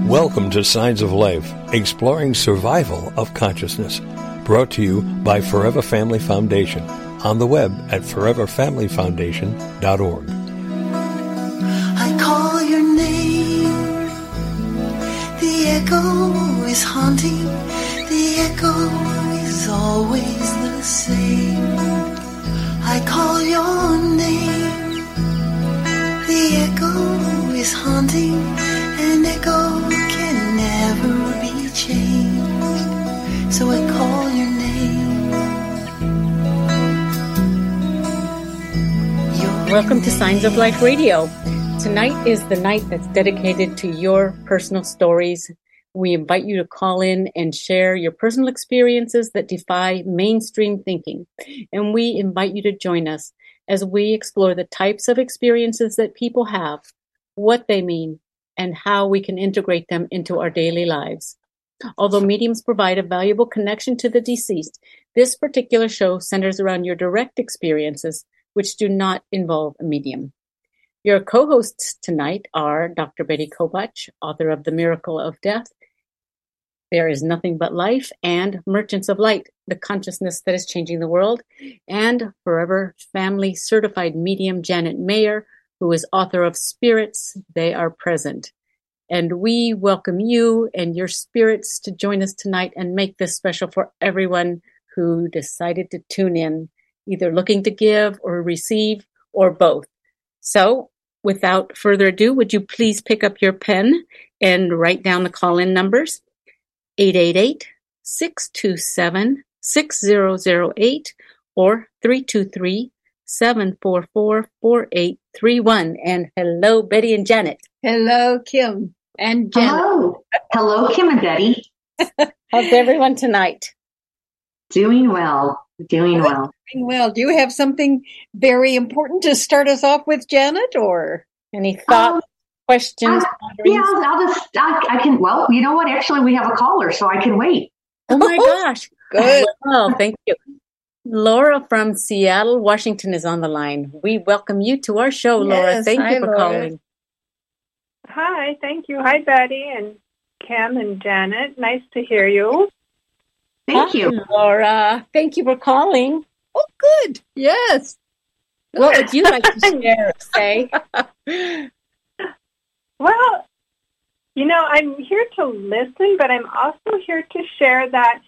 Welcome to Signs of Life, exploring survival of consciousness. Brought to you by Forever Family Foundation. On the web at foreverfamilyfoundation.org. I call your name. The echo is haunting. The echo is always the same. I call your name. The echo is haunting. An echo can never be changed. So I call your name. Welcome to Signs of Life Radio. Tonight is the night that's dedicated to your personal stories. We invite you to call in and share your personal experiences that defy mainstream thinking. And we invite you to join us as we explore the types of experiences that people have, what they mean, and how we can integrate them into our daily lives. Although mediums provide a valuable connection to the deceased, this particular show centers around your direct experiences, which do not involve a medium. Your co-hosts tonight are Dr. Betty Kobach, author of The Miracle of Death, There Is Nothing But Life, and Merchants of Light, The Consciousness That Is Changing the World, and Forever Family Certified Medium Janet Mayer, who is author of Spirits, They Are Present. And we welcome you and your spirits to join us tonight and make this special for everyone who decided to tune in, either looking to give or receive or both. So, without further ado, would you please pick up your pen and write down the call-in numbers? 888-627-6008 or 323-744-4831. And hello, Betty and Janet. Hello, Kim and Janet. Hello. Hello, Kim and Betty. How's everyone tonight? Doing well. Doing well. Well, do you have something very important to start us off with, Janet, or any thoughts, questions? Yeah, I can, well, you know what? Actually, we have a caller, so I can wait. Oh my gosh. Good. Well, thank you. Laura from Seattle, Washington is on the line. We welcome you to our show, Laura. Yes, Thank hi, you for Laura. calling. Hi, thank you. Hi, Betty and Kim and Janet. Nice to hear you. Thank you. Hi, Laura. Thank you for calling. Oh, good. Yes. What would you like to share, say? Well, you know, I'm here to listen, but I'm also here to share that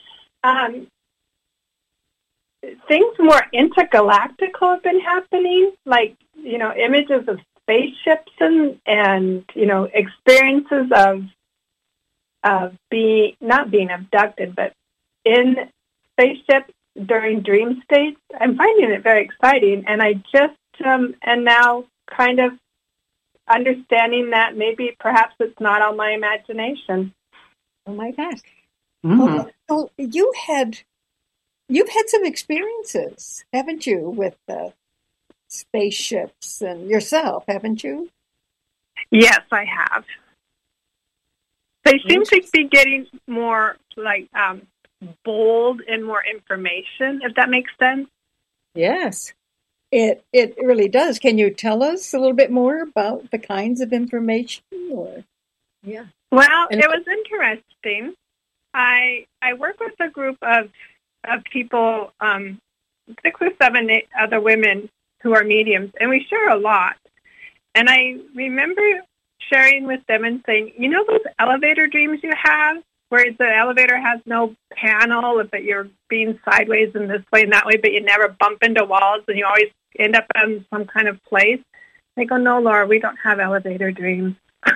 things more intergalactical have been happening, like, you know, images of spaceships and you know, experiences of not being abducted, but in spaceships during dream states. I'm finding it very exciting, and I just am now kind of understanding that maybe perhaps it's not all my imagination. Oh my gosh. Mm. Well, you've had some experiences, haven't you, with spaceships and yourself, haven't you? Yes, I have. They seem to be getting more like bold and more information, if that makes sense. Yes. It really does. Can you tell us a little bit more about the kinds of information? Or Yeah. Well, And- it was interesting. I work with a group of people, 6 or 7 other women who are mediums, and we share a lot. And I remember sharing with them and saying, you know those elevator dreams you have, where the elevator has no panel, but you're being sideways in this way and that way, but you never bump into walls and you always end up in some kind of place? They go, no, Laura, we don't have elevator dreams.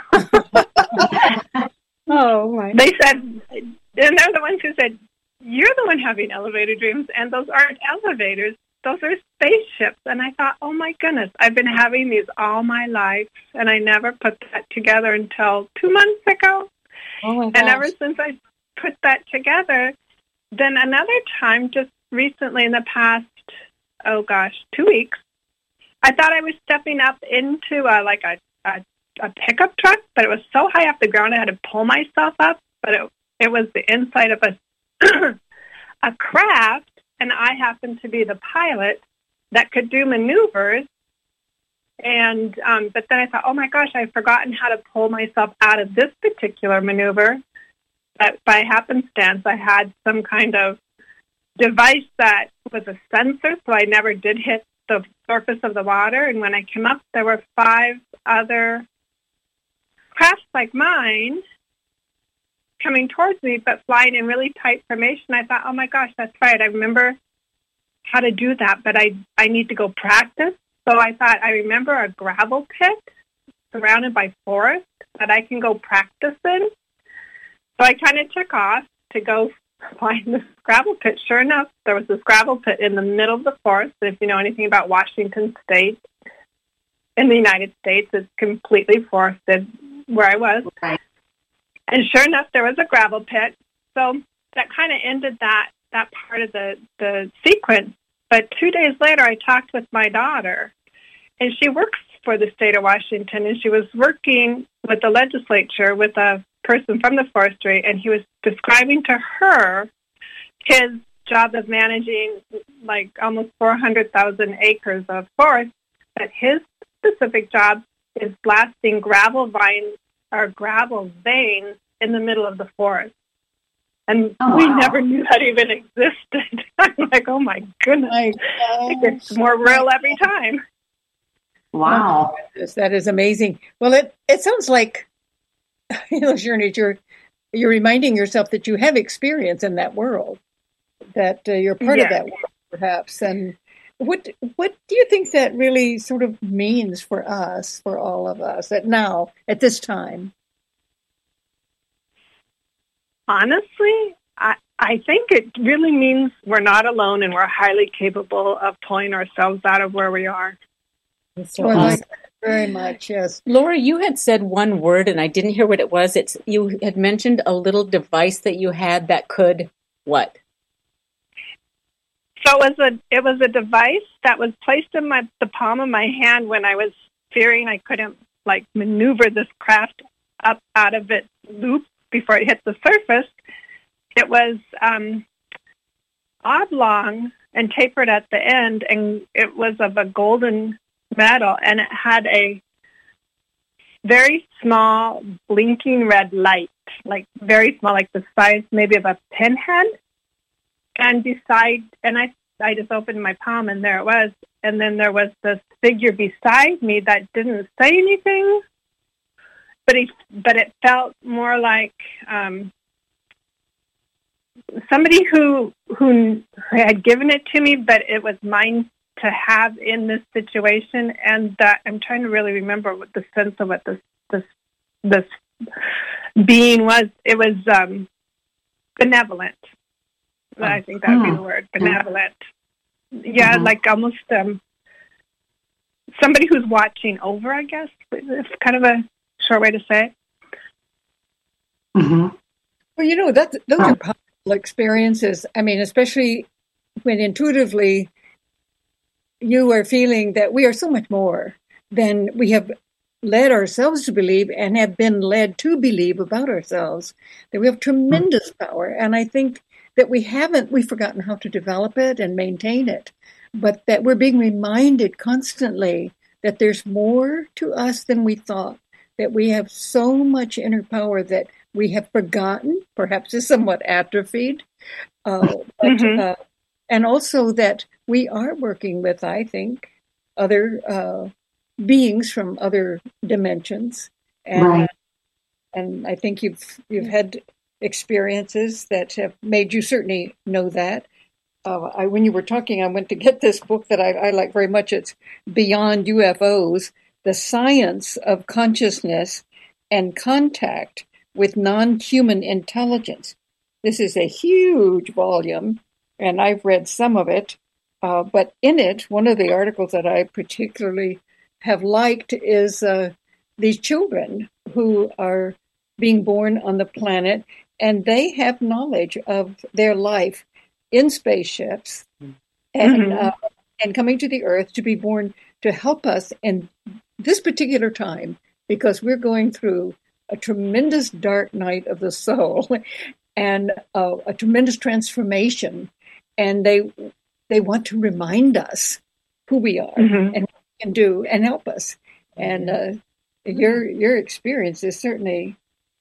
Oh my. They said, and they're the ones who said, you're the one having elevator dreams, and those aren't elevators. Those are spaceships. And I thought, oh, my goodness, I've been having these all my life, and I never put that together until 2 months ago. Oh my gosh. And ever since I put that together, then another time, just recently in the past, 2 weeks, I thought I was stepping up into a pickup truck, but it was so high off the ground I had to pull myself up. But it was the inside of a craft, and I happened to be the pilot that could do maneuvers And but then I thought, oh my gosh, I've forgotten how to pull myself out of this particular maneuver. But by happenstance, I had some kind of device that was a sensor, so I never did hit the surface of the water. And when I came up, there were 5 other crafts like mine coming towards me, but flying in really tight formation. I thought, oh my gosh, that's right. I remember how to do that, but I need to go practice. So I thought, I remember a gravel pit surrounded by forest that I can go practice in. So I kind of took off to go find this gravel pit. Sure enough, there was this gravel pit in the middle of the forest. And if you know anything about Washington State, in the United States, it's completely forested where I was. Right. And sure enough, there was a gravel pit. So that kind of ended that part of the sequence. But 2 days later, I talked with my daughter, and she works for the state of Washington, and she was working with the legislature with a person from the forestry, and he was describing to her his job of managing like almost 400,000 acres of forest, that his specific job is blasting gravel vines or gravel veins in the middle of the forest. And we never knew that even existed. I'm like, oh my goodness. It gets more real every time. Wow. Oh, that is amazing. Well, it sounds like, Sherney, you're reminding yourself that you have experience in that world, that you're part of that world, perhaps. And what do you think that really sort of means for us, for all of us, at this time? Honestly, I think it really means we're not alone and we're highly capable of pulling ourselves out of where we are. So I like that very much, yes. Laura, you had said one word and I didn't hear what it was. You had mentioned a little device that you had that could what? So it was a device that was placed in the palm of my hand when I was fearing I couldn't maneuver this craft up out of its loop before it hit the surface. It was oblong and tapered at the end, and it was of a golden metal, and it had a very small blinking red light, like very small, like the size maybe of a pinhead. And I just opened my palm, and there it was. And then there was this figure beside me that didn't say anything, but it felt more like somebody who had given it to me, but it was mine to have in this situation. And I'm trying to really remember what the sense of what this being was. It was benevolent. I think that would be the word, benevolent. Yeah, like almost somebody who's watching over, I guess. It's kind of a short way to say it. Mm-hmm. Well, those are powerful experiences. I mean, especially when intuitively you are feeling that we are so much more than we have led ourselves to believe and have been led to believe about ourselves, that we have tremendous power. And I think that we've forgotten how to develop it and maintain it, but that we're being reminded constantly that there's more to us than we thought, that we have so much inner power that we have forgotten, perhaps is somewhat atrophied, and also that we are working with, I think, other beings from other dimensions, and I think you've had experiences that have made you certainly know that. When you were talking, I went to get this book that I like very much. It's Beyond UFOs, The Science of Consciousness and Contact with Non-Human Intelligence. This is a huge volume, and I've read some of it. But in it, one of the articles that I particularly have liked is these children who are being born on the planet, and they have knowledge of their life in spaceships and coming to the Earth to be born to help us in this particular time, because we're going through a tremendous dark night of the soul and a tremendous transformation. And they want to remind us who we are and can do and help us. And your experience is certainly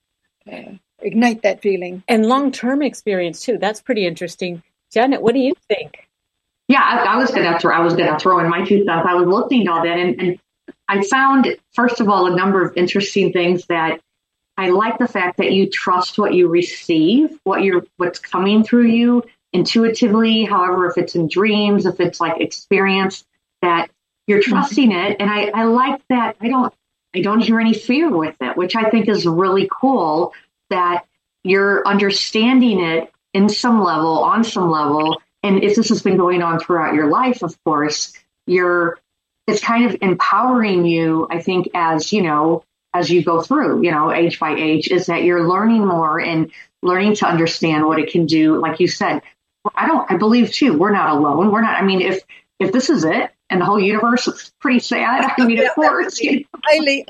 ignite that feeling. And long-term experience too. That's pretty interesting. Janet, what do you think? Yeah, I was gonna throw in my 2 cents. I was listening to all that, and I found, first of all, a number of interesting things. That I like the fact that you trust what you receive, what's coming through you intuitively. However, if it's in dreams, if it's like experience, that you're trusting it. And I like that. I don't hear any fear with it, which I think is really cool. That you're understanding it on some level. And if this has been going on throughout your life, of course, it's kind of empowering you, I think, as you go through, age by age, is that you're learning more and learning to understand what it can do. Like you said, I believe too, we're not alone. We're not, if this is it and the whole universe is pretty sad, of course, we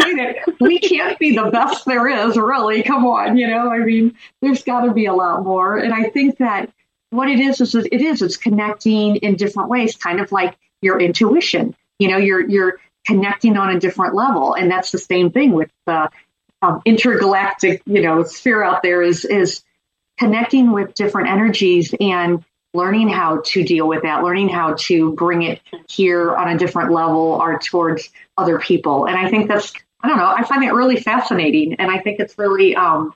can't be the best there is, really. Come on, there's got to be a lot more. And I think that what it is it's connecting in different ways, kind of like your intuition. You're connecting on a different level, and that's the same thing with the intergalactic, sphere out there is connecting with different energies and learning how to deal with that, learning how to bring it here on a different level or towards other people. And I think I find it really fascinating, and I think it's really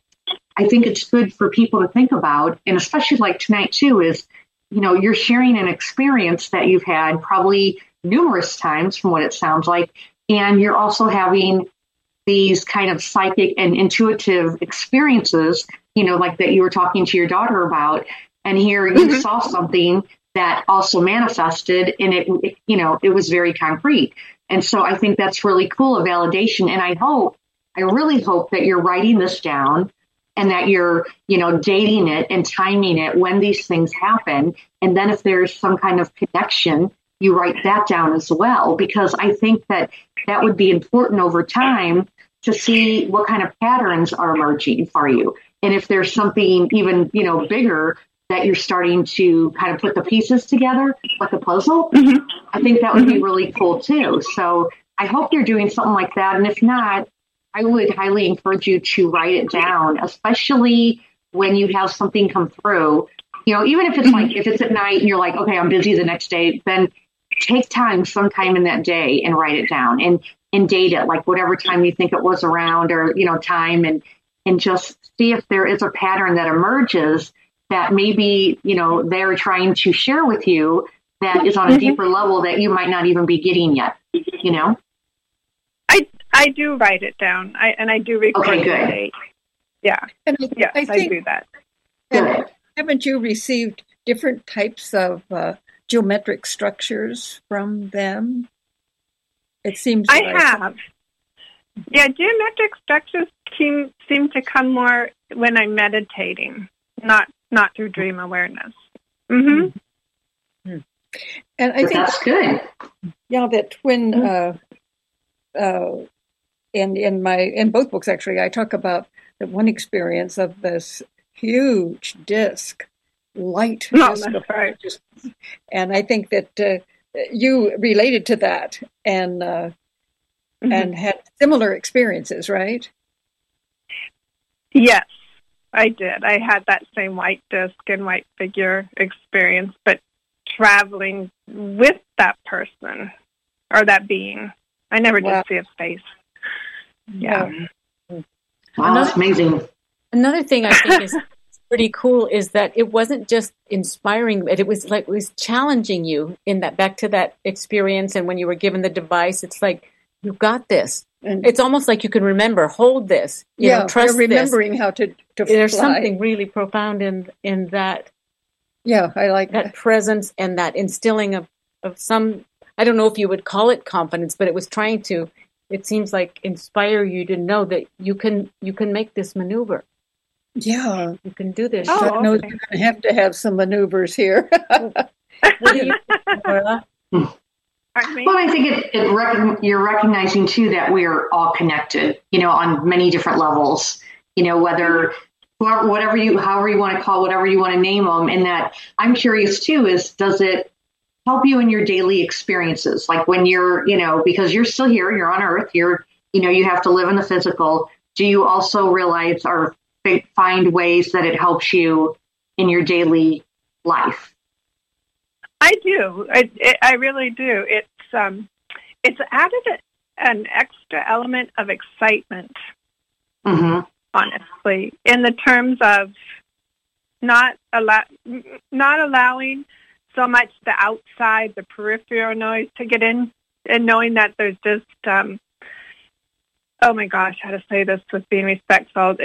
I think it's good for people to think about, and especially like tonight too, is, you're sharing an experience that you've had probably numerous times from what it sounds like. And you're also having these kind of psychic and intuitive experiences, like that you were talking to your daughter about. And here you saw something that also manifested, and it was very concrete. And so I think that's really cool, a validation. And I really hope that you're writing this down, and that you're, dating it and timing it when these things happen. And then if there's some kind of connection, you write that down as well, because I think that would be important over time to see what kind of patterns are emerging for you. And if there's something even, bigger that you're starting to kind of put the pieces together, like a puzzle, I think that would be really cool too. So I hope you're doing something like that. And if not, I would highly encourage you to write it down, especially when you have something come through. Even if it's if it's at night and you're like, okay, I'm busy the next day, then take time sometime in that day and write it down and date it, like whatever time you think it was around, or, time, and just see if there is a pattern that emerges that maybe, they're trying to share with you that is on a deeper level that you might not even be getting yet, I do write it down. I do record the date. Yeah. And I do that. And haven't you received different types of geometric structures from them? It seems I have. Yeah, geometric structures seem to come more when I'm meditating, not through dream awareness. And I think that's good. Yeah, that when in both books, actually, I talk about the one experience of this huge light disc. Right. And I think that you related to that and had similar experiences, right? Yes, I did. I had that same white disc and white figure experience, but traveling with that person or that being. I never did see his face. Yeah. Wow, that's amazing. Another thing I think is pretty cool is that it wasn't just inspiring, but it was challenging you in that, back to that experience. And when you were given the device, it's like, you got this. And it's almost like you can remember, hold this, trust you're remembering how to There's fly. something really profound in that. Yeah, I like that presence and that instilling of some, I don't know if you would call it confidence, but it was trying to, it seems like, inspire you to know that you can make this maneuver. Yeah. You can do this. God knows you're going to have some maneuvers here. What do you think, Marla? Well, I think you're recognizing too that we are all connected, on many different levels, whether however you want to call, whatever you want to name them. And that I'm curious too, is does it help you in your daily experiences? Like when you're, because you're still here, you're on Earth, you have to live in the physical. Do you also realize or find ways that it helps you in your daily life? I do. I really do. It's added an extra element of excitement, honestly, in the terms of not allowing so much the outside, the peripheral noise to get in, and knowing that there's just, oh my gosh, how to say this with being respectful.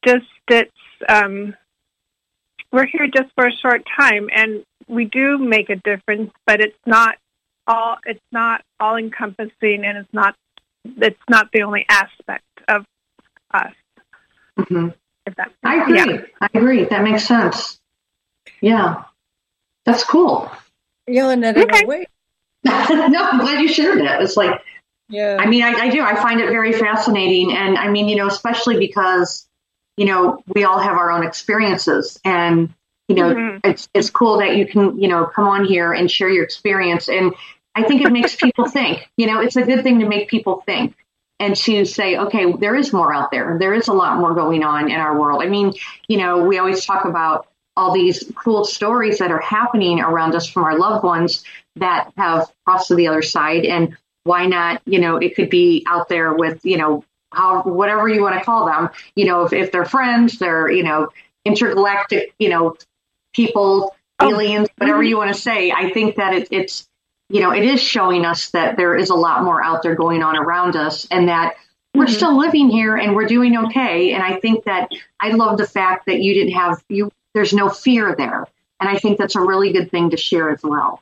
We're here just for a short time, and we do make a difference, but it's not all encompassing, and it's not the only aspect of us. Mm-hmm. I agree. Yeah. I agree. That makes sense. Yeah. That's cool. Yelling at it away. No, I'm glad you shared that. It's like, yeah. I mean, I do. I find it very fascinating. And I mean, especially because, we all have our own experiences, and, it's cool that you can, come on here and share your experience. And I think it makes people think, it's a good thing to make people think and to say, okay, there is more out there. There is a lot more going on in our world. I mean, we always talk about all these cool stories that are happening around us from our loved ones that have crossed to the other side. And why not, it could be out there with, whatever you want to call them, if they're friends, they're, intergalactic, people, aliens, whatever you want to say. I think that it's, it is showing us that there is a lot more out there going on around us, and that we're still living here and we're doing okay. And I think that I love the fact that there's no fear there. And I think that's a really good thing to share as well.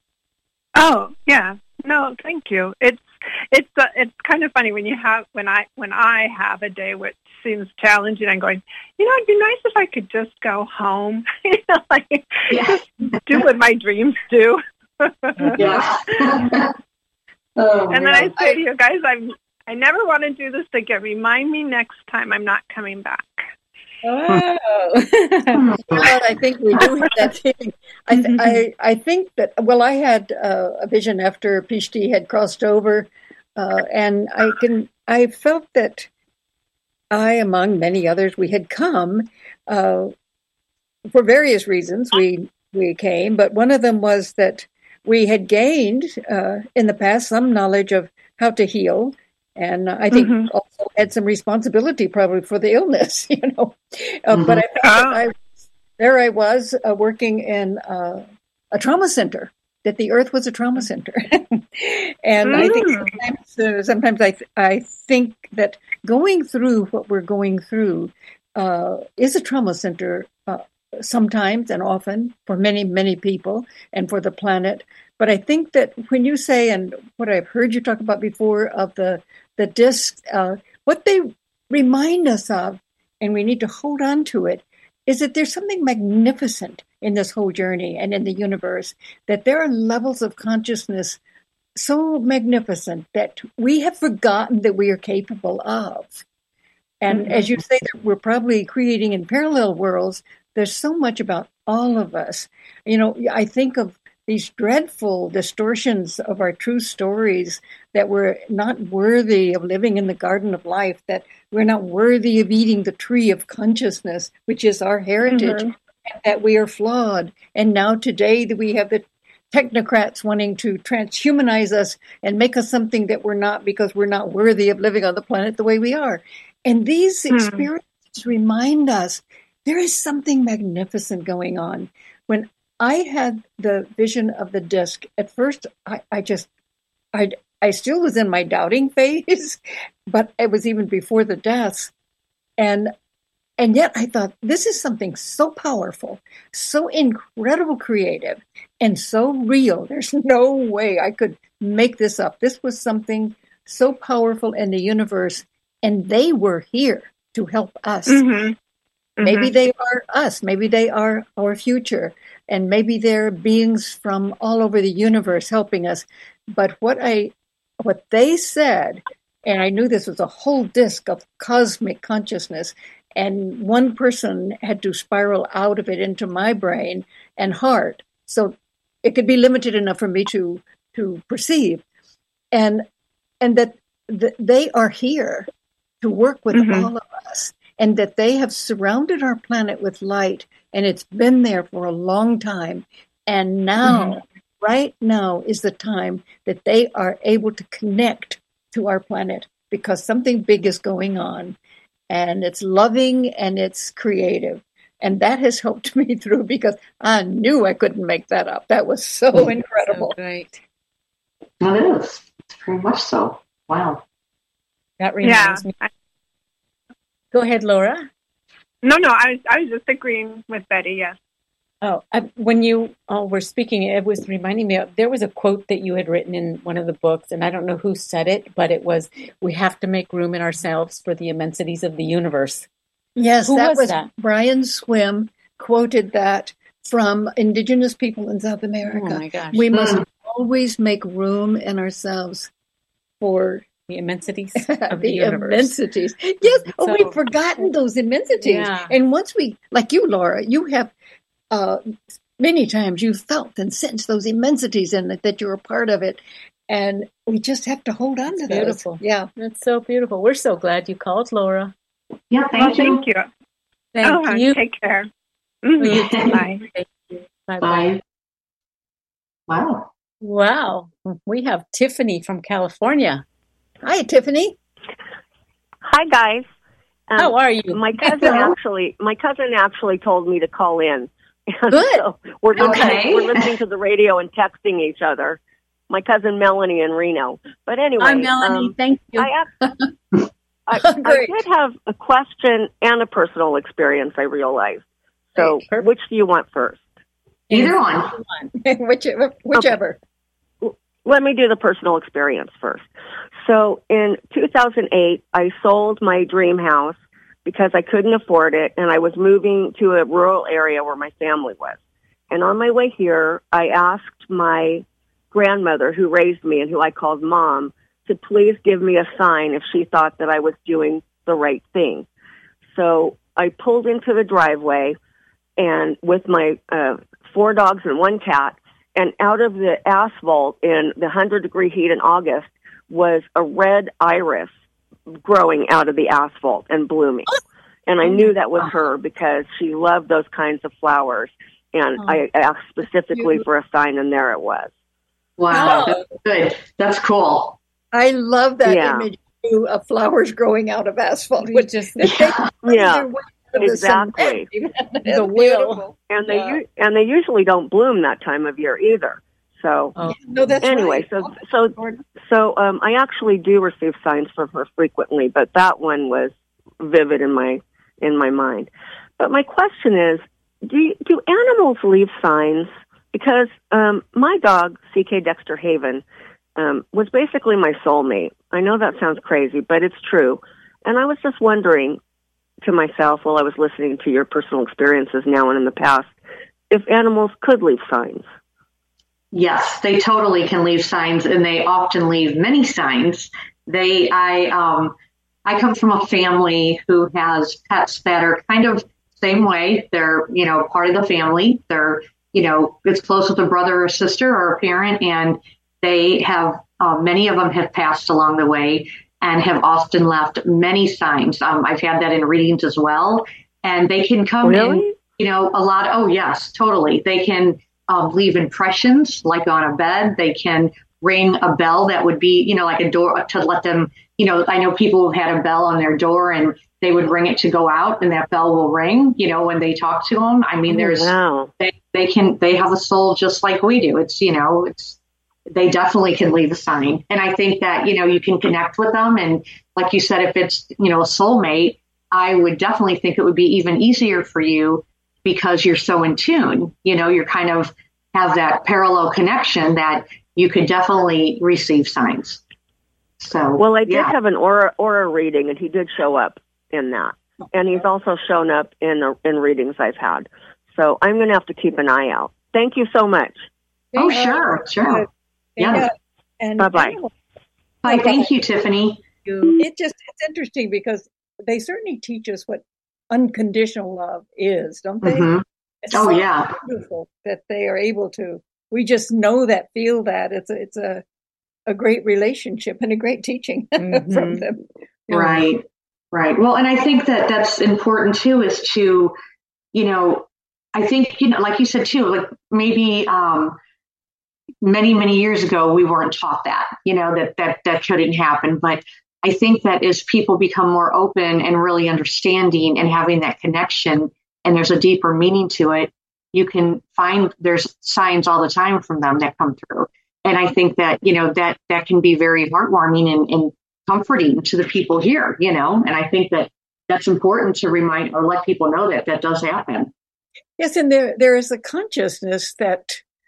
Oh, yeah. No, thank you. It's kind of funny when I have a day which seems challenging. I'm going, it'd be nice if I could just go home, just do what my dreams do. Yeah. And then I say to you guys, I never want to do this again. Remind me next time I'm not coming back. Oh, well, I think we do have that feeling. I think that, I had a vision after Pishti had crossed over, and I felt that among many others, we had come for various reasons. We came, but one of them was that we had gained in the past some knowledge of how to heal. And I think also had some responsibility probably for the illness, But I was working in a trauma center, that the Earth was a trauma center. And I think sometimes I think that going through what we're going through is a trauma center sometimes and often for many, many people and for the planet. But I think that when you say, and what I've heard you talk about before of the discs, what they remind us of, and we need to hold on to it, is that there's something magnificent in this whole journey and in the universe, that there are levels of consciousness so magnificent that we have forgotten that we are capable of. And as you say, that we're probably creating in parallel worlds, there's so much about all of us. I think of these dreadful distortions of our true stories, that we're not worthy of living in the garden of life, that we're not worthy of eating the tree of consciousness, which is our heritage, and that we are flawed. And now today that we have the technocrats wanting to transhumanize us and make us something that we're not, because we're not worthy of living on the planet the way we are. And these experiences remind us there is something magnificent going on. When I had the vision of the disc, at first I still was in my doubting phase, but it was even before the deaths. And yet I thought, this is something so powerful, so incredible creative, and so real. There's no way I could make this up. This was something so powerful in the universe, and they were here to help us. Maybe they are us. Maybe they are our future. And maybe they're beings from all over the universe helping us. But what they said, and I knew this was a whole disc of cosmic consciousness, and one person had to spiral out of it into my brain and heart. So it could be limited enough for me to perceive, and that they are here to work with all of us, and that they have surrounded our planet with light, and it's been there for a long time, and now, right now, is the time that they are able to connect to our planet, because something big is going on, and it's loving and it's creative. And that has helped me through, because I knew I couldn't make that up. That was so incredible. So great. Well, it is. It's very much so. Wow. That reminds me. Go ahead, Laura. No, I was just agreeing with Betty. Yes. Oh, when you were speaking, it was reminding me of, there was a quote that you had written in one of the books, and I don't know who said it, but it was, "We have to make room in ourselves for the immensities of the universe." Yes, Who that was that? Brian Swim quoted that from Indigenous people in South America. Oh my gosh. We must always make room in ourselves for The immensities of the the universe. immensities. Yes. So- We've forgotten those immensities. Yeah. And once we, like you, Laura, you have many times you felt and sensed those immensities and that you're a part of it. And we just have to hold on to those. Beautiful. Yeah. That's so beautiful. We're so glad you called, Laura. Yeah, thank you. Thank you. Thank you. Take care. You too. Bye. Thank you. Bye-bye. Bye. Wow. Wow. We have Tiffany from California. Hi, Tiffany. Hi, guys. How are you? My cousin actually told me to call in. And Good. So we're Okay. listening to the radio and texting each other. My cousin Melanie in Reno. But anyway, I'm Melanie. Thank you. I Great. did have a question and a personal experience, I realized. So Perfect. which do you want first? Either one. Whichever. Let me do the personal experience first. So in 2008, I sold my dream house because I couldn't afford it, and I was moving to a rural area where my family was. And on my way here, I asked my grandmother, who raised me and who I called Mom, to please give me a sign if she thought that I was doing the right thing. So I pulled into the driveway and with my 4 dogs and 1 cat, and out of the asphalt in the 100-degree heat in August was a red iris growing out of the asphalt and blooming. And I knew that was her because she loved those kinds of flowers. And I asked specifically for a sign, and there it was. Wow. That's good. That's cool. I love that image too, of flowers growing out of asphalt. Which just Yeah, exactly. The will. And they usually don't bloom that time of year either. So no, that's anyway, right. so I actually do receive signs from her frequently, but that one was vivid in my mind. But my question is, do animals leave signs? Because my dog, C.K. Dexter Haven, was basically my soulmate. I know that sounds crazy, but it's true. And I was just wondering to myself while I was listening to your personal experiences now and in the past, if animals could leave signs. Yes, they totally can leave signs, and they often leave many signs. I come from a family who has pets that are kind of same way. They're, part of the family. They're, it's close with a brother or sister or a parent, and they have, many of them have passed along the way and have often left many signs. I've had that in readings as well, and they can come in, a lot. Oh yes, totally. They can leave impressions like on a bed. They can ring a bell that would be, like a door to let them, I know people have had a bell on their door and they would ring it to go out, and that bell will ring, when they talk to them. I mean, they have a soul just like we do. They definitely can leave a sign. And I think that, you can connect with them. And like you said, if it's, a soulmate, I would definitely think it would be even easier for you because you're so in tune, you're kind of have that parallel connection that you could definitely receive signs. So, well, I did have an aura reading, and he did show up in that. And he's also shown up in readings I've had. So I'm going to have to keep an eye out. Thank you so much. Oh, sure. Yeah. And bye-bye. Bye. Thank you, Tiffany. It's interesting because they certainly teach us what unconditional love is, don't they? Mm-hmm. It's so beautiful that they are able to we just know that, feel that. It's a great relationship and a great teaching from them. Right. Well, and I think that that's important too, is to, I think, like you said too, like maybe many, many years ago, we weren't taught that, that couldn't happen. But I think that as people become more open and really understanding and having that connection, and there's a deeper meaning to it, you can find there's signs all the time from them that come through. And I think that, that can be very heartwarming and comforting to the people here, and I think that that's important to remind or let people know that does happen. Yes. And there is a consciousness that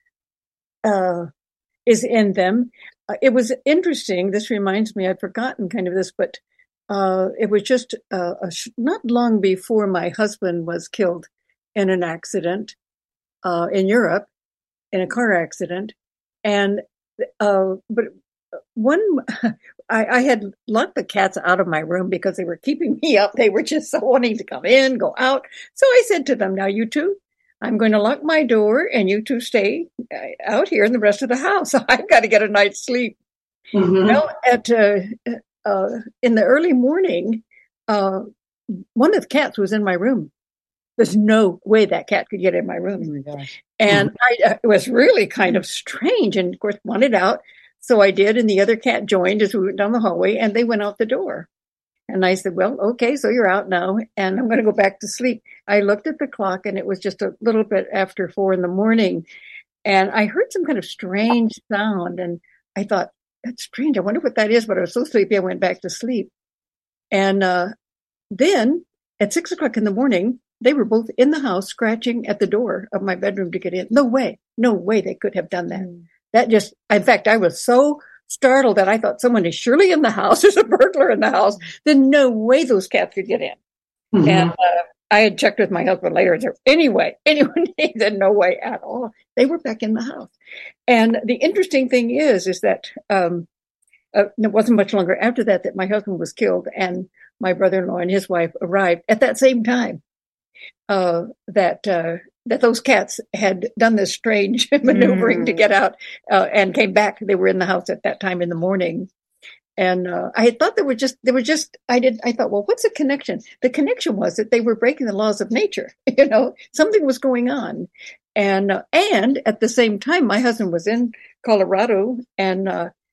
is in them. It was interesting. This reminds me, I'd forgotten kind of this, but it was just not long before my husband was killed in an accident in Europe, in a car accident. And, but I had locked the cats out of my room because they were keeping me up. They were just so wanting to come in, go out. So I said to them, now you two, I'm going to lock my door and you two stay out here in the rest of the house. I've got to get a night's sleep. Mm-hmm. Well, in the early morning, one of the cats was in my room. There's no way that cat could get in my room. Oh my gosh. And it was really kind of strange, and of course wanted out. So I did, and the other cat joined as we went down the hallway, and they went out the door. And I said, well, okay, so you're out now, and I'm going to go back to sleep. I looked at the clock, and it was just a little bit after 4 a.m, and I heard some kind of strange sound, and I thought, that's strange. I wonder what that is, but I was so sleepy, I went back to sleep. And then at 6 o'clock in the morning, they were both in the house scratching at the door of my bedroom to get in. No way they could have done that. That just, in fact, I was so startled that I thought someone is surely in the house. There's a burglar in the house. Then no way those cats could get in. Mm-hmm. And I had checked with my husband later and said, anyway, anyone, he said, no way at all. They were back in the house. And the interesting thing is that it wasn't much longer after that my husband was killed, and my brother-in-law and his wife arrived at that same time. That those cats had done this strange maneuvering to get out and came back. They were in the house at that time in the morning. And I had thought I thought, well, what's the connection? The connection was that they were breaking the laws of nature. Something was going on. And at the same time, my husband was in Colorado, and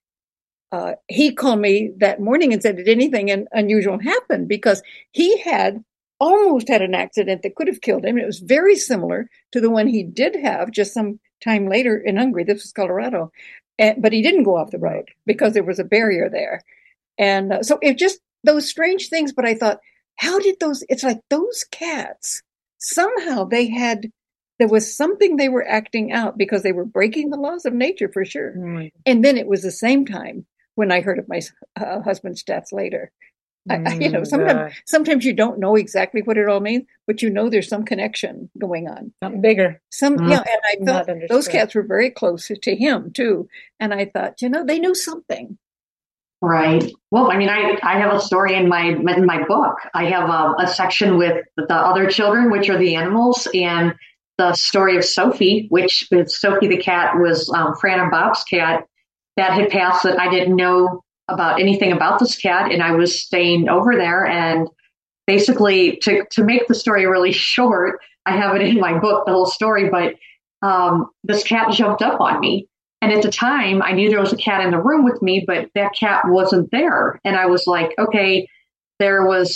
he called me that morning and said, did anything unusual happen? Because he had almost had an accident that could have killed him. It was very similar to the one he did have just some time later in Hungary. This was Colorado. But he didn't go off the road because there was a barrier there. And so it just those strange things. But I thought, it's like those cats, somehow there was something they were acting out because they were breaking the laws of nature for sure. Mm. And then it was the same time when I heard of my husband's death later. Sometimes you don't know exactly what it all means, but there's some connection going on. Something bigger. And I thought those cats were very close to him too. And I thought, they knew something. Right. Well, I mean, I have a story in my book. I have a section with the other children, which are the animals, and the story of Sophie, which is Sophie the cat was Fran and Bob's cat that had passed that I didn't know about anything about this cat, and I was staying over there, and basically to make the story really short, I have it in my book, the whole story, but this cat jumped up on me, and at the time I knew there was a cat in the room with me, but that cat wasn't there, and I was like, okay, there was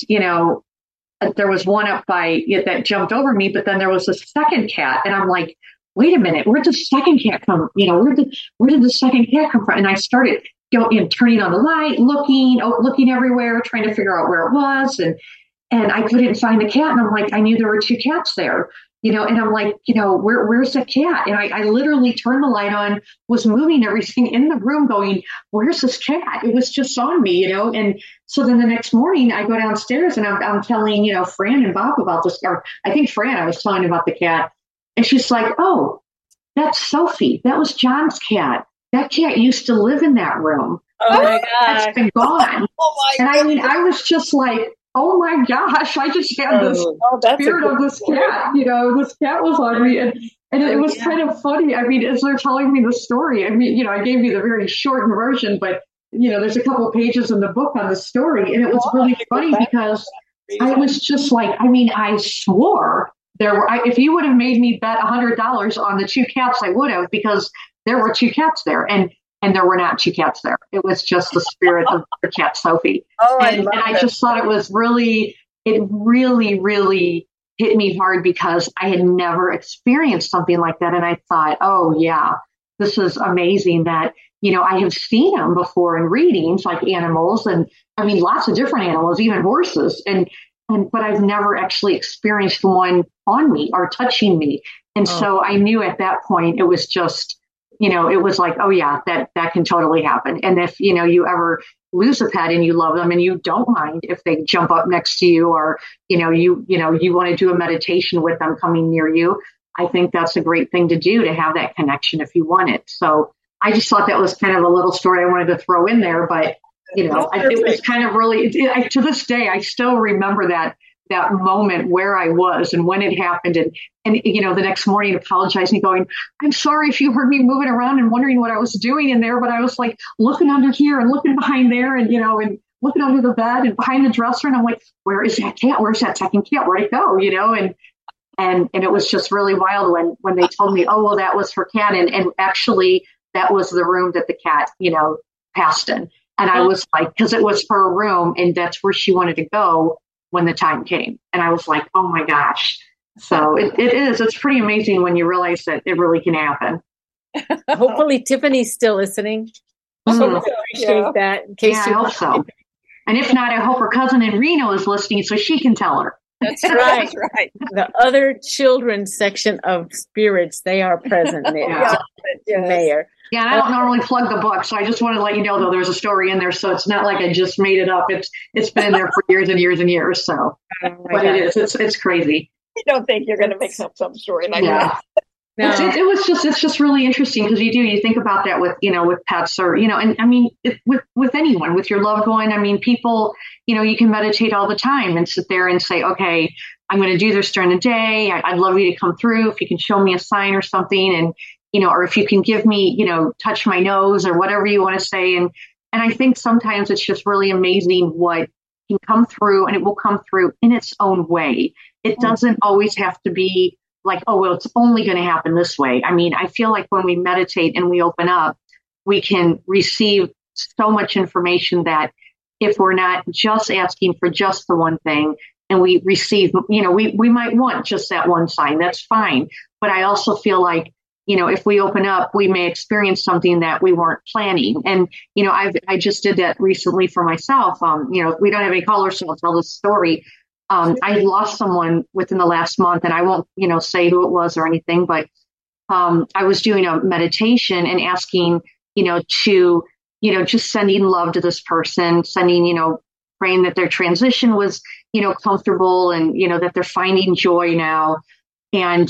one up by that jumped over me, but then there was a second cat, and I'm like, wait a minute, where did the second cat come? Where did the second cat come from? And I started turning on the light, looking everywhere, trying to figure out where it was. And I couldn't find the cat. And I'm like, I knew there were 2 cats there, and I'm like, where's the cat? And I literally turned the light on, was moving everything in the room going, where's this cat? It was just on me, And so then the next morning I go downstairs and I'm telling, Fran and Bob about this, or I think Fran, I was telling about the cat. And she's like, oh, that's Sophie. That was John's cat. That cat used to live in that room. Oh my gosh. That's been gone. And I mean, I was just like, oh my gosh, I just had this spirit of this cat. This cat was on me. And it was kind of funny. I mean, as they're telling me the story, I mean, I gave you the very shortened version, but, there's a couple of pages in the book on the story. And it was really funny because I was just like, I mean, I swore there were, if you would have made me bet $100 on the 2 cats, I would have, because there were 2 cats there. And there were not 2 cats there. It was just the spirit of the cat Sophie. Oh, and I just thought it really, really hit me hard because I had never experienced something like that. And I thought, oh yeah, this is amazing that, I have seen them before in readings, like animals, and I mean, lots of different animals, even horses. But I've never actually experienced one on me or touching me. And so I knew at that point, it was just, it was like, oh yeah, that can totally happen. And if, you ever lose a pet and you love them and you don't mind if they jump up next to you, or, you want to do a meditation with them coming near you, I think that's a great thing to do, to have that connection if you want it. So I just thought that was kind of a little story I wanted to throw in there, but it was kind of really, to this day, I still remember that moment where I was and when it happened. And the next morning apologizing, going, I'm sorry if you heard me moving around and wondering what I was doing in there, but I was like looking under here and looking behind there and, and looking under the bed and behind the dresser. And I'm like, where is that cat? Where's that second cat? Where'd it go? And it was just really wild when they told me, oh, well, that was her cat. And actually that was the room that the cat, passed in. And I was like, because it was her room and that's where she wanted to go when the time came. And I was like, oh my gosh. So it's pretty amazing when you realize that it really can happen. Hopefully Tiffany's still listening. So appreciate that. In case I hope so. And if not, I hope her cousin in Reno is listening so she can tell her. That's right. That's right. The other children's section of spirits, they are present there. Mayor. Yeah, and I don't normally plug the book, so I just wanted to let you know, though, there's a story in there, so it's not like I just made it up. It's been in there for years and years and years. So, but it is. It's crazy. You don't think you're going to make up some story like that? No. It's just really interesting because you think about that with pets or and I mean with anyone, with your loved one. I mean, people you can meditate all the time and sit there and say, okay, I'm going to do this during the day. I'd love you to come through if you can show me a sign or something, and or if you can give me touch my nose or whatever you want to say. And I think sometimes it's just really amazing what can come through, and it will come through in its own way. It doesn't always have to be like, oh, well, it's only going to happen this way. I mean, I feel like when we meditate and we open up, we can receive so much information that if we're not just asking for just the one thing and we receive, we might want just that one sign. That's fine. But I also feel like, if we open up, we may experience something that we weren't planning. And, I just did that recently for myself. We don't have any callers, so I'll tell this story. I lost someone within the last month, and I won't, say who it was or anything, but I was doing a meditation and asking, to, just sending love to this person, sending, praying that their transition was, comfortable and, that they're finding joy now. And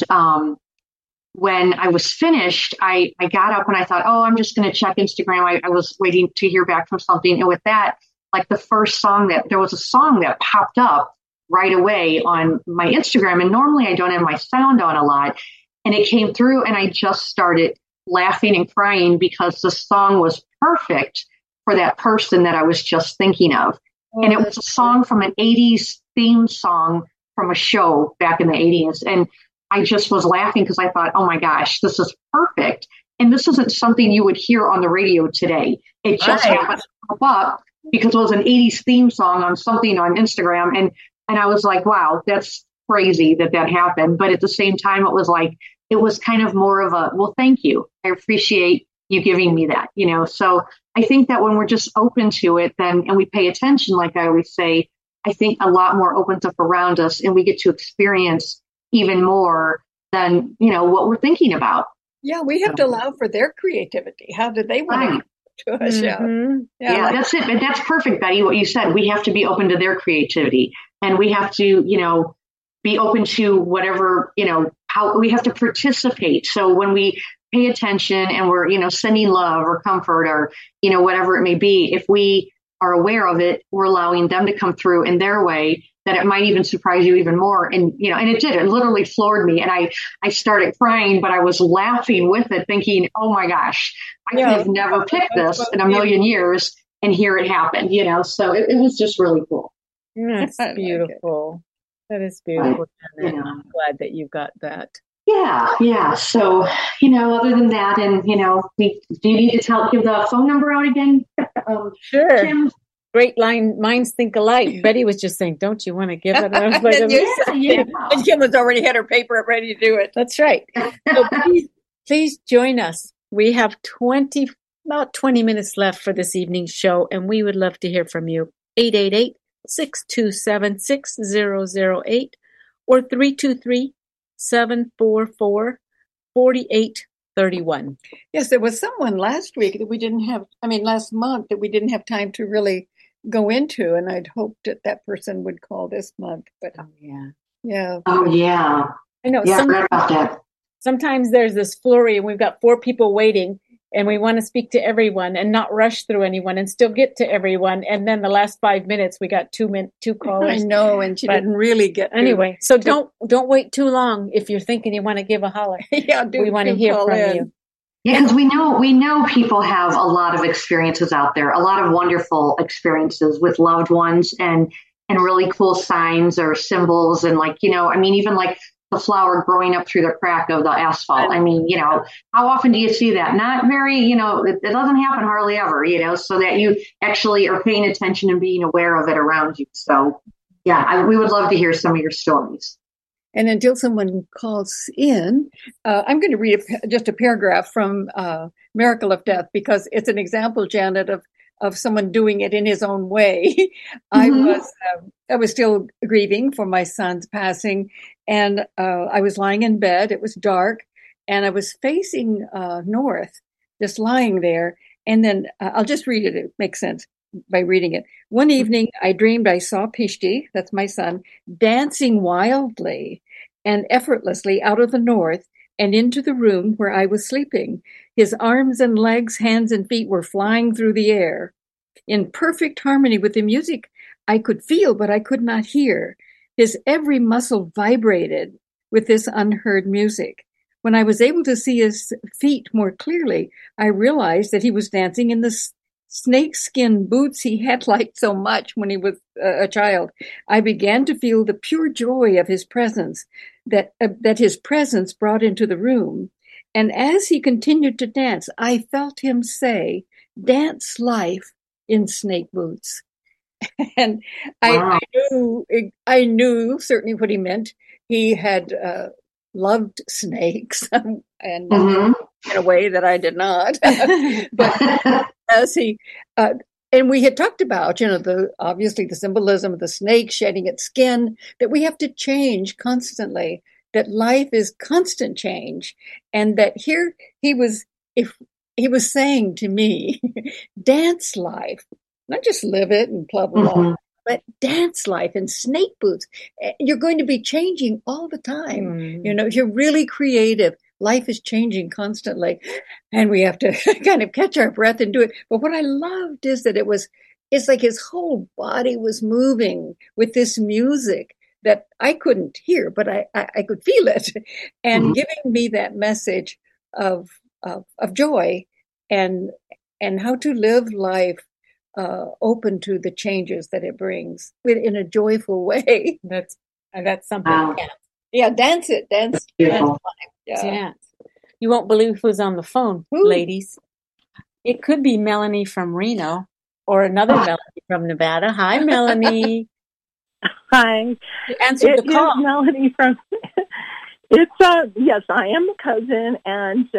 when I was finished, I got up and I thought, oh, I'm just going to check Instagram. I was waiting to hear back from something. And with that, like the first song there was a song that popped up right away on my Instagram. And normally I don't have my sound on a lot. And it came through and I just started laughing and crying because the song was perfect for that person that I was just thinking of. And it was a song from an 80s theme song from a show back in the 80s. And I just was laughing because I thought, oh my gosh, this is perfect. And this isn't something you would hear on the radio today. It just happened to pop up because it was an 80s theme song on something on Instagram. And I was like, wow, that's crazy that happened. But at the same time, it was kind of more of a, well, thank you. I appreciate you giving me that, So I think that when we're just open to it, and we pay attention, like I always say, I think a lot more opens up around us and we get to experience even more than, what we're thinking about. Yeah, we have to allow for their creativity. How do they want to us? Mm-hmm. Yeah, that's it. And that's perfect, Betty, what you said. We have to be open to their creativity. And we have to, be open to whatever, how we have to participate. So when we pay attention and we're, sending love or comfort or, whatever it may be, if we are aware of it, we're allowing them to come through in their way. that it might even surprise you even more. And, and it did. It literally floored me. And I started crying, but I was laughing with it, thinking, oh my gosh, I could have never picked this in a million years. And here it happened, so it was just really cool. That's beautiful. That is beautiful. Right. I'm glad that you got that. Yeah. So, other than that, and, do you need to give the phone number out again? Sure. Kim? Great line. Minds think alike. Betty was just saying, don't you want to give it? I was like, And Kim was already had her paper up ready to do it. That's right. So please join us. We have about 20 minutes left for this evening's show, and we would love to hear from you. 888-627-6008 or 323-744-4831. Yes, there was someone last month that we didn't have time to really go into, and I'd hoped that person would call this month. But yeah. I know. Yeah, I read about that. Sometimes there's this flurry, and we've got 4 people waiting, and we want to speak to everyone and not rush through anyone and still get to everyone. And then the last 5 minutes, we got 2 callers. I know, and she didn't really get to. Anyway, so don't wait too long if you're thinking you want to give a holler. We want to hear from you. Yeah, because we know people have a lot of experiences out there, a lot of wonderful experiences with loved ones and really cool signs or symbols. And even like the flower growing up through the crack of the asphalt. How often do you see that? Not very, it doesn't happen hardly ever, so that you actually are paying attention and being aware of it around you. So, we would love to hear some of your stories. And until someone calls in, I'm going to read just a paragraph from Miracle of Death, because it's an example, Janet, of someone doing it in his own way. Mm-hmm. I was still grieving for my son's passing, and I was lying in bed. It was dark, and I was facing north, just lying there. And then I'll just read it. It makes sense by reading it. One evening, I dreamed I saw Pishti, that's my son, dancing wildly and effortlessly out of the north and into the room where I was sleeping. His arms and legs, hands and feet were flying through the air. In perfect harmony with the music I could feel, but I could not hear. His every muscle vibrated with this unheard music. When I was able to see his feet more clearly, I realized that he was dancing in the snakeskin boots he had liked so much when he was a child. I began to feel the pure joy of his presence, that his presence brought into the room. And as he continued to dance, I felt him say, "Dance life in snake boots." And wow. I knew certainly what he meant. He had loved snakes, and in a way that I did not. But as he and we had talked about, obviously the symbolism of the snake shedding its skin, that we have to change constantly, that life is constant change, and that here he was saying to me, dance life, not just live it and plug along, but dance life in snake boots. You're going to be changing all the time. You're really creative. Life is changing constantly, and we have to kind of catch our breath and do it. But what I loved is that it's like his whole body was moving with this music that I couldn't hear, but I could feel it, and giving me that message of joy and how to live life open to the changes that it brings in a joyful way. That's something. Wow. Yeah, dance it, dance. Yeah. You won't believe who's on the phone, ladies. It could be Melanie from Reno or another Melanie from Nevada. Hi, Melanie. Hi. You answered the call. Is Melanie from. It's yes, I am the cousin, and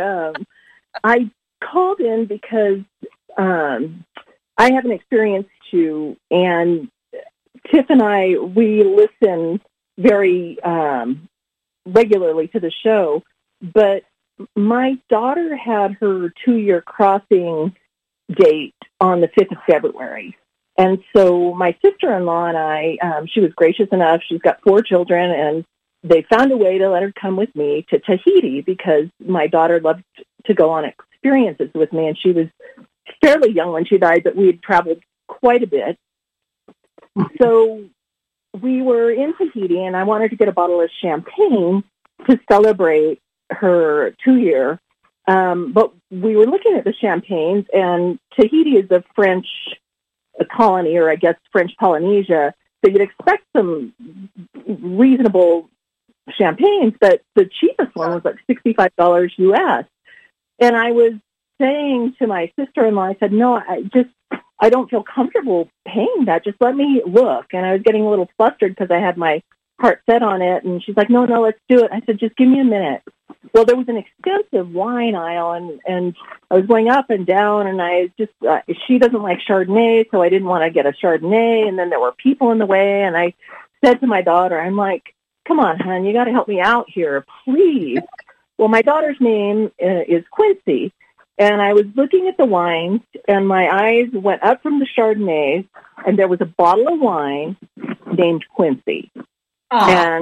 I called in because I have an experience too, and Tiff and we listen very regularly to the show, but my daughter had her 2-year crossing date on the 5th of February. And so my sister-in-law and I, she was gracious enough. She's got 4 children, and they found a way to let her come with me to Tahiti because my daughter loved to go on experiences with me. And she was fairly young when she died, but we had traveled quite a bit. So we were in Tahiti, and I wanted to get a bottle of champagne to celebrate her 2-year. But we were looking at the champagnes, and Tahiti is a French colony, or I guess French Polynesia, so you'd expect some reasonable champagnes, but the cheapest one was like $65 US. And I was saying to my sister-in-law, I said, no, I don't feel comfortable paying that. Just let me look. And I was getting a little flustered because I had my heart set on it. And she's like, no, let's do it. I said, just give me a minute. Well, there was an extensive wine aisle, and I was going up and down, and I just, she doesn't like Chardonnay, so I didn't want to get a Chardonnay. And then there were people in the way, and I said to my daughter, I'm like, come on, hon, you got to help me out here, please. Well, my daughter's name is Quincy, and I was looking at the wines, and my eyes went up from the Chardonnays, and there was a bottle of wine named Quincy. Oh. And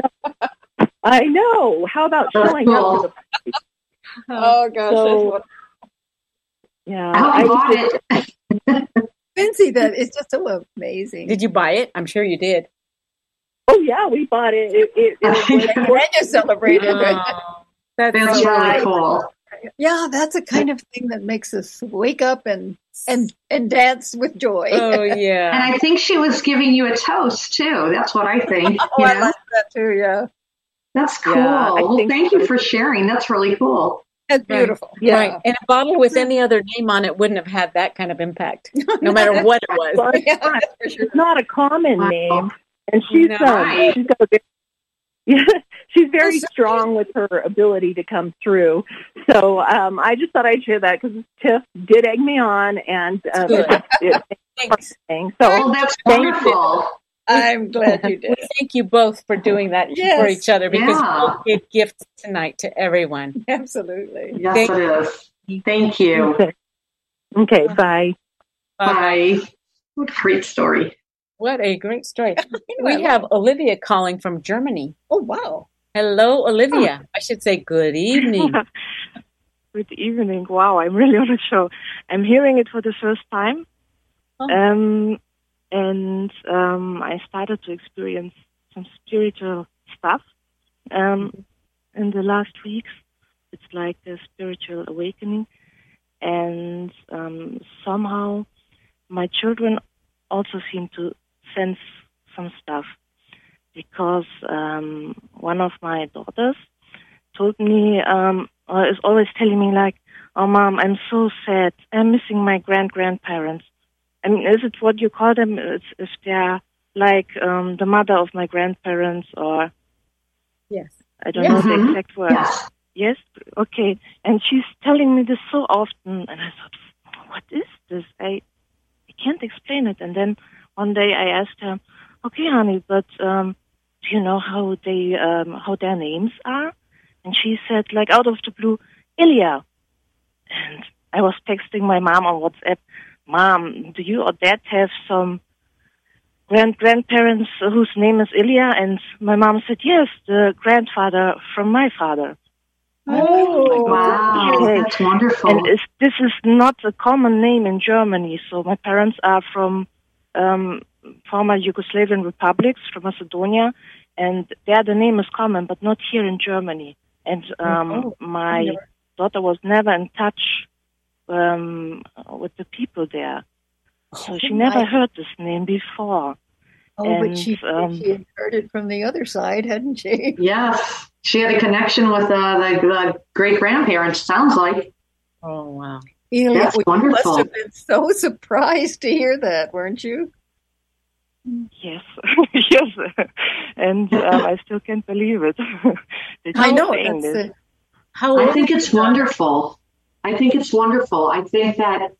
I know. How about showing up to the party? Oh, gosh. So, yeah. I bought it. Quincy, that is just so amazing. Did you buy it? I'm sure you did. Oh, yeah, we bought it. It when you celebrated. That's really cool. Yeah, that's the kind of thing that makes us wake up and dance with joy. Oh, yeah. And I think she was giving you a toast, too. That's what I think. I like that, too, yeah. That's cool. Yeah, well, thank you for sharing. That's really cool. That's beautiful. Right. Yeah. Right. And a bottle with any other name on it wouldn't have had that kind of impact, no matter what it was. Well, it's not a common name. And she's got a she's very strong with her ability to come through. So I just thought I'd share that because Tiff did egg me on, and Thanks. So that's wonderful. I'm glad you did. Thank you both for doing that for each other, because you both gave gifts tonight to everyone. Absolutely. Yes, it is. Thank you. Okay, bye. Bye. What a great story. What a great story. We have Olivia calling from Germany. Oh, wow. Hello, Olivia. I should say good evening. Good evening. Wow, I'm really on a show. I'm hearing it for the first time. Oh. I started to experience some spiritual stuff in the last weeks. It's like a spiritual awakening. And somehow my children also seem to sense some stuff, because one of my daughters told me, is always telling me like, oh, Mom, I'm so sad. I'm missing my grandparents. I mean, is it what you call them? If they're like the mother of my grandparents, or... Yes. I don't know the exact word. Yes? Okay. And she's telling me this so often, and I thought, what is this? I can't explain it. And then one day I asked her, okay, honey, but do you know how their names are? And she said, like out of the blue, Ilya. And I was texting my mom on WhatsApp, Mom, do you or Dad have some grandparents whose name is Ilya? And my mom said, yes, the grandfather from my father. Oh, wow. That's wonderful. And this is not a common name in Germany. So my parents are from former Yugoslavian republics, from Macedonia, and there the name is common, but not here in Germany. And my daughter was never in touch with the people there. So she never heard this name before. Oh, and, but she had heard it from the other side, hadn't she? Yes. She had a connection with the great-grandparents, sounds like. Oh, wow. Ilya, that's wonderful. You must wonderful. have been so surprised to hear that, weren't you? Yes. Yes. And I still can't believe it. I know. I think it's wonderful. I think it's wonderful. I think that,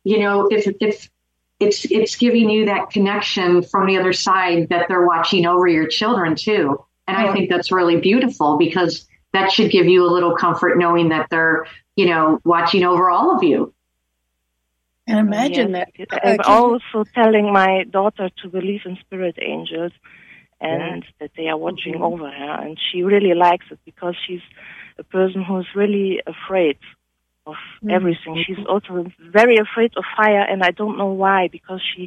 if it's giving you that connection from the other side, that they're watching over your children too. And I think that's really beautiful, because that should give you a little comfort knowing that they're, watching over all of you. And imagine that. I'm also telling my daughter to believe in spirit angels and that they are watching over her. And she really likes it, because she's a person who's really afraid of everything. She's also very afraid of fire, and I don't know why, because she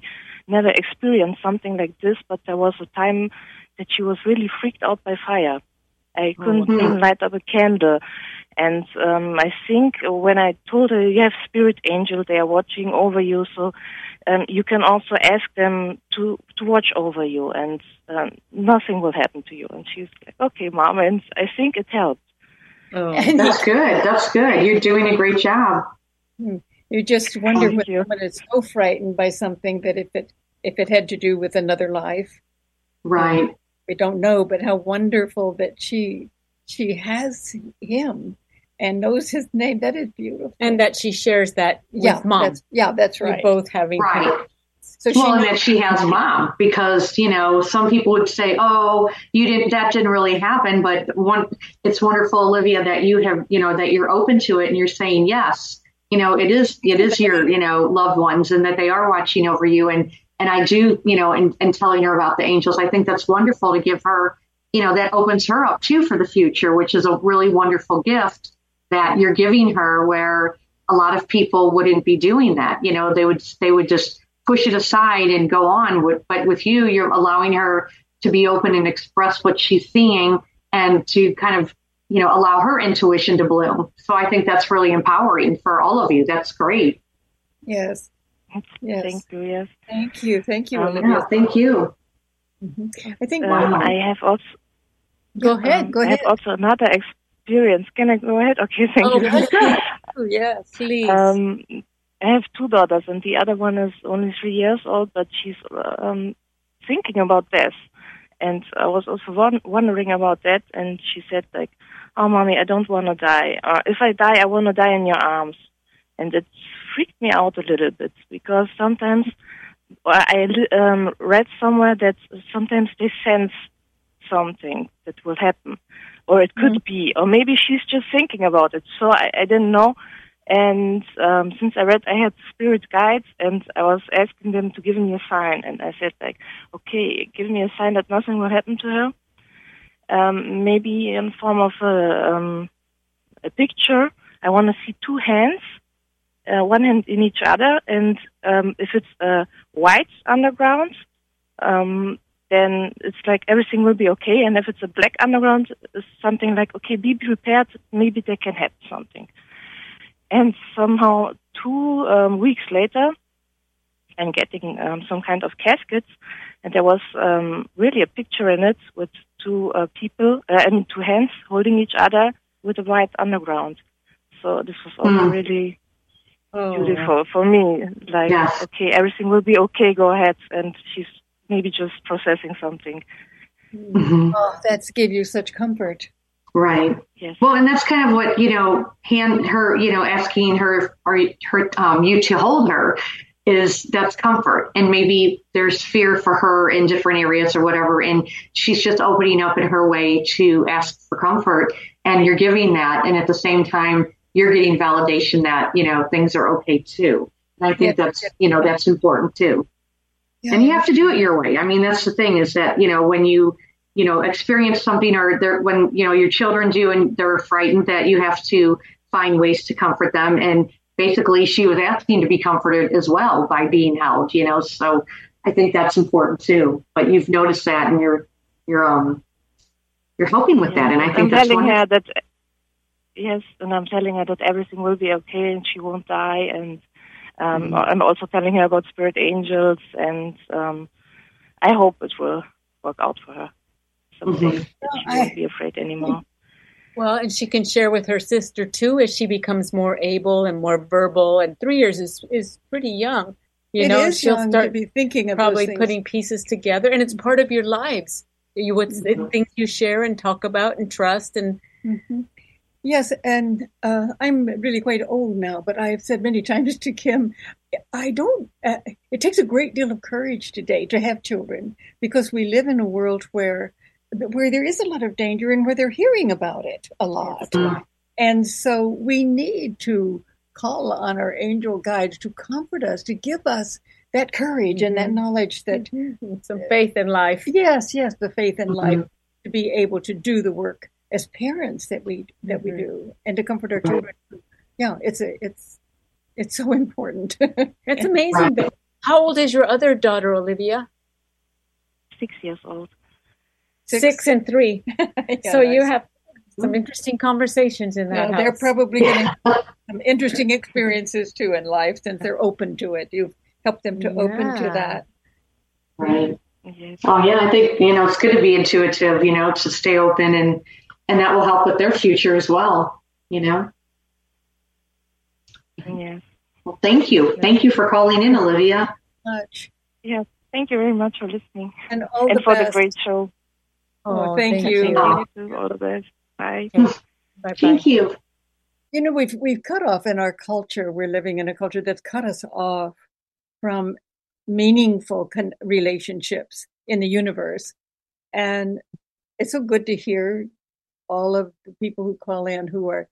never experienced something like this, but there was a time that she was really freaked out by fire. I couldn't even light up a candle. And I think when I told her, you have spirit angels, they are watching over you, so you can also ask them to watch over you, and nothing will happen to you. And she's like, okay, Mom, and I think it helped. Oh, that's good. That's good. You're doing a great job. You just wonder when someone is so frightened by something that if it had to do with another life. Right. We don't know, but how wonderful that she has him and knows his name. That is beautiful. And that she shares that with Mom. That's right. You're both having So and that she has Mom, because, some people would say, oh, that didn't really happen. But it's wonderful, Olivia, that you have, that you're open to it and you're saying, yes, it is your, loved ones, and that they are watching over you. And I do, and telling her about the angels, I think that's wonderful to give her, that opens her up too for the future, which is a really wonderful gift that you're giving her, where a lot of people wouldn't be doing that. They would just push it aside and go on. But with you, you're allowing her to be open and express what she's seeing, and to kind of, allow her intuition to bloom. So I think that's really empowering for all of you. That's great. Yes. Yes. Thank you. Yes. Thank you, Olivia. Yeah, thank you. Mm-hmm. I think I have also. Go ahead. I have also another experience. Can I go ahead? Okay, thank you. Yes, please. I have two daughters, and the other one is only 3 years old, but she's thinking about death. And I was also wondering about that, and she said, like, oh, Mommy, I don't want to die. Or if I die, I want to die in your arms. And it freaked me out a little bit, because sometimes I read somewhere that sometimes they sense something that will happen, or it could be, or maybe she's just thinking about it. So I didn't know. And since I read, I had spirit guides, and I was asking them to give me a sign. And I said, like, okay, give me a sign that nothing will happen to her. Maybe in form of a picture. I want to see two hands, one hand in each other. And if it's white underground, then it's like everything will be okay. And if it's a black underground, it's something like, okay, be prepared. Maybe they can have something. And somehow 2 weeks later, I'm getting some kind of caskets, and there was really a picture in it with two people, two hands holding each other with a white underground. So this was also really beautiful for me. Like, okay, everything will be okay, go ahead. And she's maybe just processing something. Mm-hmm. Oh, that's gave you such comfort. Right. Yes. Well, and that's kind of what, asking her or you to hold her that's comfort. And maybe there's fear for her in different areas or whatever. And she's just opening up in her way to ask for comfort. And you're giving that. And at the same time, you're getting validation that, things are okay too. And I think that's important too. Yeah. And you have to do it your way. I mean, that's the thing, is that, when you experience something, or when, your children do and they're frightened, that you have to find ways to comfort them. And basically she was asking to be comforted as well by being held, so I think that's important too. But you've noticed that, and you're helping with that. And I think that's telling her that, yes, and I'm telling her that everything will be okay and she won't die. And I'm also telling her about spirit angels, and I hope it will work out for her. Someday she won't be afraid anymore. Well, and she can share with her sister too as she becomes more able and more verbal. And 3 years is pretty young. She'll young start to be thinking of probably putting pieces together, and it's part of your lives. Things you share and talk about and trust and. Mm-hmm. Yes, and I'm really quite old now, but I've said many times to Kim, it takes a great deal of courage today to have children, because we live in a world where there is a lot of danger and where they're hearing about it a lot. Mm-hmm. And so we need to call on our angel guides to comfort us, to give us that courage and that knowledge that some faith in life. Yes, the faith in life, to be able to do the work as parents that we do, and to comfort our children. Yeah, it's so important. It's amazing that How old is your other daughter, Olivia? 6 years old. 6 and 3. Yeah, So you nice. have some interesting conversations in that Yeah, they're house. probably getting some interesting experiences too in life since they're open to it. You've helped them to open to Yeah. that. Right. Yes. Oh yeah, I think, it's good to be intuitive, to stay open, and that will help with their future as well, Yes. Well, thank you. Thank you for calling in, Olivia. Much. Yes. Thank you very much for listening And all and the for best. the great show. Oh, thank you. You too. All the best. Bye. Bye-bye. Thank you. We've cut off in our culture. We're living in a culture that's cut us off from meaningful relationships in the universe. And it's so good to hear all of the people who call in who are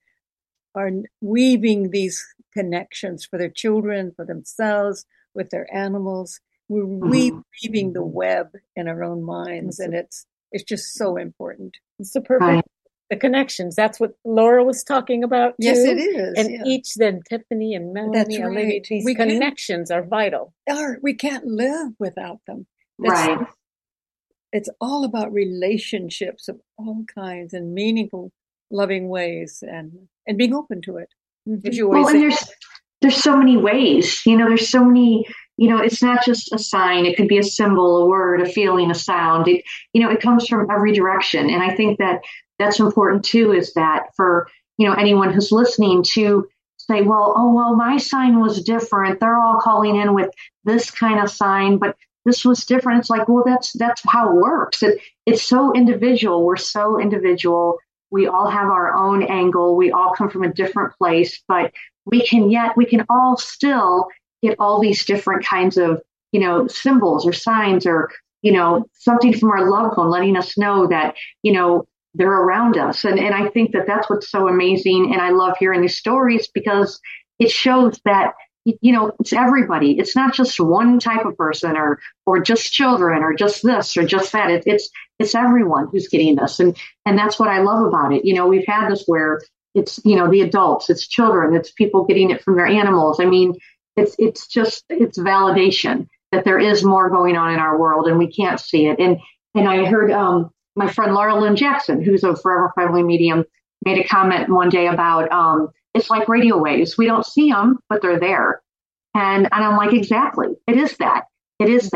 weaving these connections for their children, for themselves, with their animals. We're weaving the web in our own minds, and it's just so important. It's the perfect, Right. the connections. That's what Laura was talking about too. Yes, it is. And yeah. each, then Tiffany and Melanie, That's right. Olivia, these We can't- connections are vital. We can't live without them. Right. It's all about relationships of all kinds and meaningful, loving ways, and being open to it. As you always Well, and say. there's so many ways, there's so many, it's not just a sign. It could be a symbol, a word, a feeling, a sound. It comes from every direction. And I think that that's important too, is that for, anyone who's listening to say, well, my sign was different. They're all calling in with this kind of sign, but this was different. It's like, well, that's how it works. It's so individual. We're so individual. We all have our own angle. We all come from a different place, but we can all still get all these different kinds of, symbols or signs or, something from our loved one letting us know that, they're around us. And I think that that's what's so amazing. And I love hearing these stories because it shows that, it's everybody. It's not just one type of person or just children or just this or just that. It's everyone who's getting this. And that's what I love about it. We've had this where it's, the adults, it's children, it's people getting it from their animals. I mean, it's validation that there is more going on in our world and we can't see it. And I heard, my friend Laura Lynn Jackson, who's a Forever Family medium, made a comment one day about, it's like radio waves. We don't see them, but they're there. And I'm like, exactly. It is that. It's,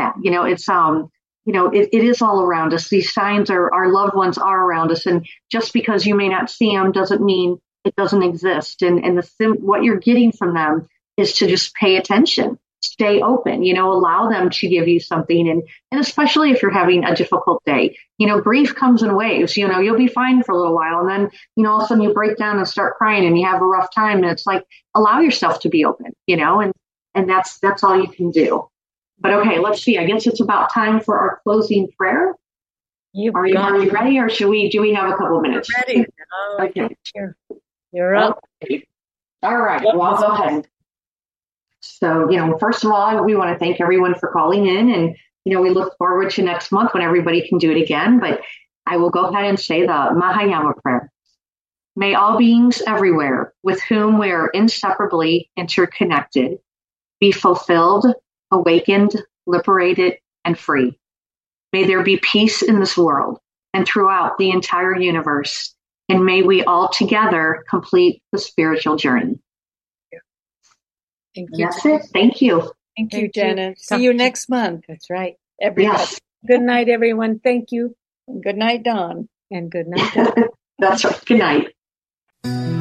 it is all around us. These signs our loved ones are around us. And just because you may not see them doesn't mean it doesn't exist. And what you're getting from them is to just pay attention, stay open, allow them to give you something. And especially if you're having a difficult day, grief comes in waves, you'll be fine for a little while. And then, all of a sudden you break down and start crying and you have a rough time. And it's like, allow yourself to be open, and that's all you can do. But okay, let's see. I guess it's about time for our closing prayer. Are you ready, or do we have a couple minutes? Ready. Okay. You're up. Okay. All right. Well, I'll go ahead. So, first of all, we want to thank everyone for calling in, and we look forward to next month when everybody can do it again. But I will go ahead and say the Mahayama prayer. May all beings everywhere with whom we are inseparably interconnected be fulfilled, awakened, liberated, and free. May there be peace in this world and throughout the entire universe. And may we all together complete the spiritual journey. Thank you. That's it. Thank you. Thank you, Thank you. Janet. See you next month. That's right. Everybody. Yes, Good night, everyone. Thank you. Good night, Dawn. And good night. that's right. Good night.